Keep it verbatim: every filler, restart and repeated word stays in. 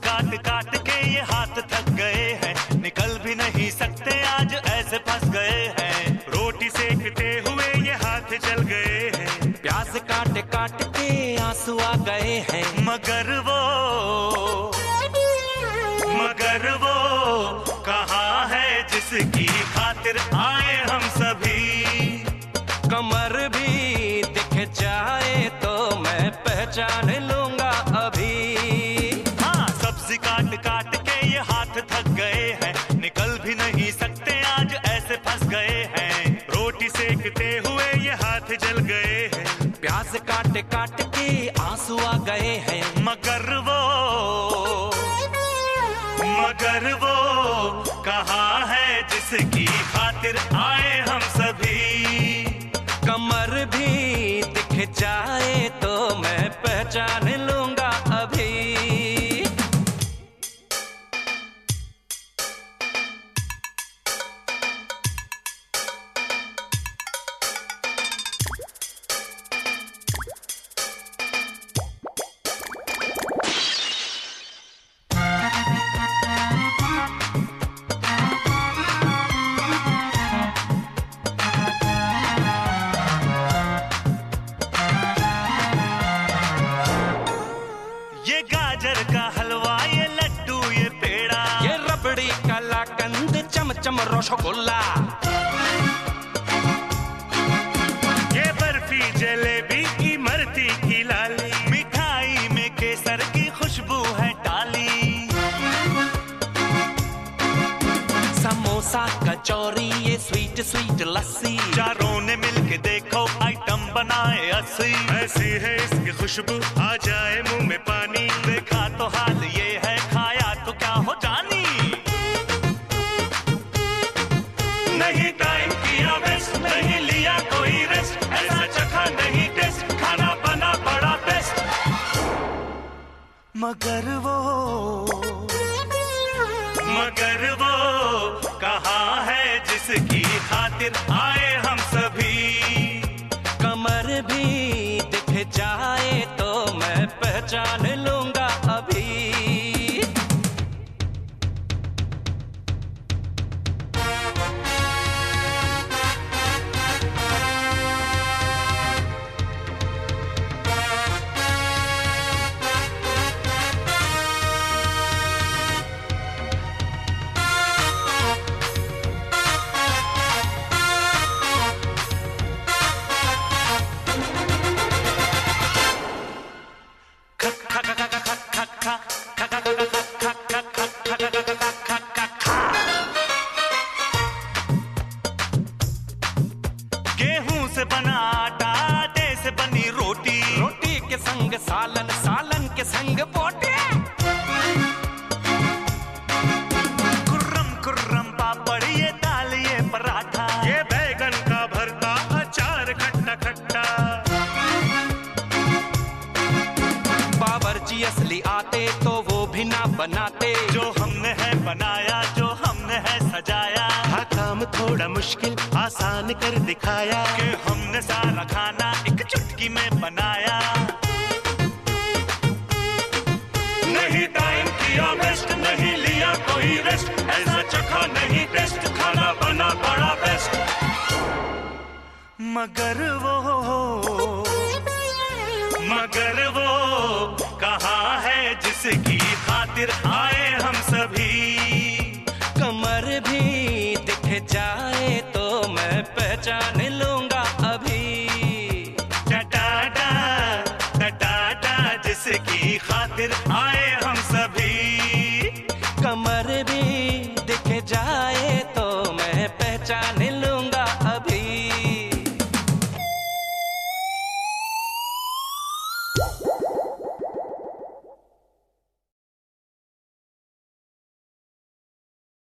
काट काट के ये हाथ थक गए हैं, निकल भी नहीं सकते आज ऐसे फंस गए हैं। रोटी सेकते हुए ये हाथ जल गए हैं, प्याज काट काट के आंसू आ गए हैं। मगर वो मगर वो कहाँ है जिसकी खातिर आए हम सभी। कमर भी दिख जाए तो मैं पहचान लूंगा अभी। हाँ, सब्जी काट काट के ये हाथ थक गए हैं, निकल भी नहीं सकते आज ऐसे फंस गए हैं। रोटी सेकते हुए ये हाथ जल गए हैं, प्याज काट काट के आंसू आ गए हैं। मगर वो मगर वो कहाँ है जिसकी खातिर आए हम सभी। कमर भी दिख जाए तो मैं पहचान लूंगा अभी। ये गाजर का हलवा, ये लड्डू, ये पेड़ा, ये रबड़ी कलाकंद चमचम रसगुल्ला, ये बर्फी जलेबी इमरती की लाली, मिठाई में केसर की खुशबू है डाली। समोसा कचौरी ये स्वीट स्वीट लस्सी, चारों ने मिलके देखो आइटम बनाए अस्सी। ऐसी है इसकी खुशबू आ जाए मुंह में पानी, देखा तो हाल ये है खाया तो क्या हो जानी। नहीं टाइम किया वेस्ट, नहीं लिया कोई रेस्ट, ऐसा चखा नहीं टेस्ट, खाना बना बड़ा बेस्ट। मगर वो मगर वो कहाँ है जिसकी खातिर आए हम सभी। कमर भी दिख जाए तो मैं पहचान लूंगा अभी। गेहूं से बना आटा, आटे से बनी रोटी, रोटी के संग सालन, सालन के संग बोटी, कुर्रम कुर्रम पापड़, ये दाल, ये पराठा, ये बैगन का भरता, अचार खट्टा खट्टा। बावर्ची असली आते तो वो भी ना बनाते, जो हमने है बनाया, जो हमने है सजाया, हाँ काम थोड़ा मुश्किल आसान कर दिखाया, कि हमने सारा खाना एक चुटकी में बनाया। नहीं टाइम किया वेस्ट, नहीं लिया कोई रेस्ट, ऐसा चखा नहीं टेस्ट, खाना बना बड़ा बेस्ट। मगर वो मगर वो कहाँ है जिसकी खातिर आए हम सभी। कमर भी दिख जाए तो मैं पहचान लूंगा अभी। टटाटा टटाटा जिसकी खातिर आए हम सभी। कमर भी दिख जाए तो मैं पहचान